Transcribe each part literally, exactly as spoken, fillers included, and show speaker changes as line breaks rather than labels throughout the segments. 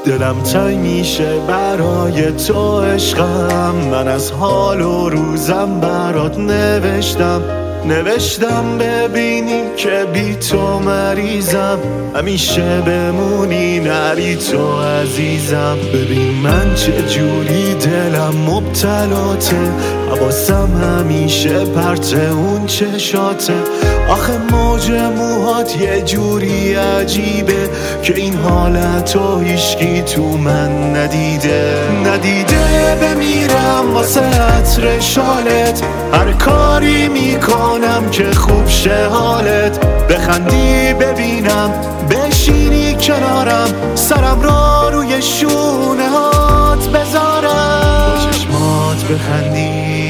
دلم تنگ میشه برای تو عشقم، من از حال و روزم برات نوشتم نوشتم ببینی که بی تو مریضم، همیشه بمونی نری تو عزیزم. ببین من چه جوری دلم مبتلاته، حواسم همیشه پرت اون چشاته. آخه موج موهات یه جوری عجیبه که این حالتو هیچکی تو من ندیده ندیده بمیرم واسه عطر شالت، هر کاری میکنم که خوب شه حالت. بخندی ببینم بشینی کنارم، سرم را روی شونه هات بذارم. با چشمات بخندی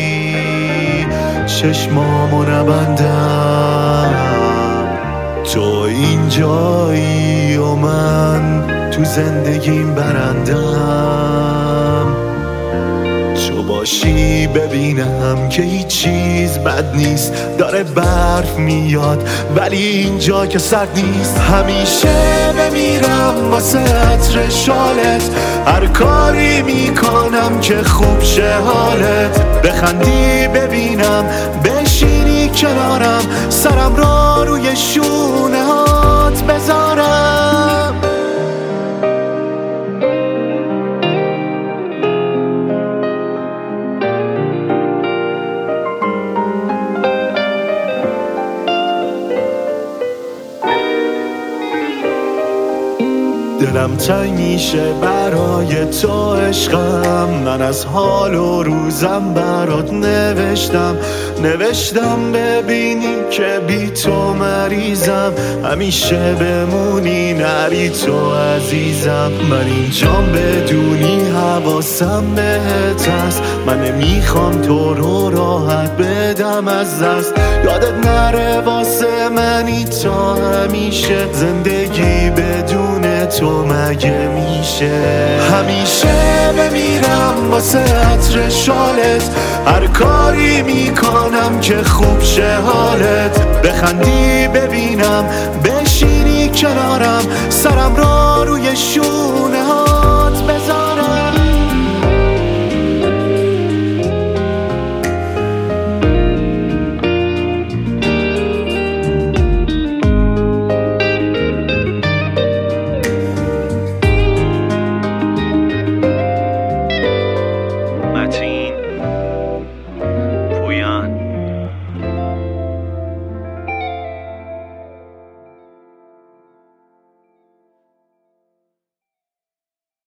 چشمامو نبندم، تو اینجایی و من تو زندگیم برندم. تو باشی ببینم که هیچ چیز بد نیست، داره برف میاد ولی اینجا که سرد نیست. همیشه بمیرم واسه عطر شالت، هر کاری میکنم که خوب شه حالت. بخندی ببینم بشینی کنارم، سرم را روی شونه هات بذارم. دلم تنگ میشه برای تو عشقم، من از حال و روزم برات نوشتم نوشتم ببینی که بی تو مریضم، همیشه بمونی نری تو عزیزم. من اینجام بدونی حواسم بهت هست، من نمیخوام تو رو راحت بدم از دست. یادت نره واسه منی تا همیشه، زندگی بدون تو مگه میشه؟ همیشه بمیرم واسه عطر شالت، هر کاری میکنم که خوب شه حالت. بخندی ببینم بشینی کنارم، سرم را روی شونه ها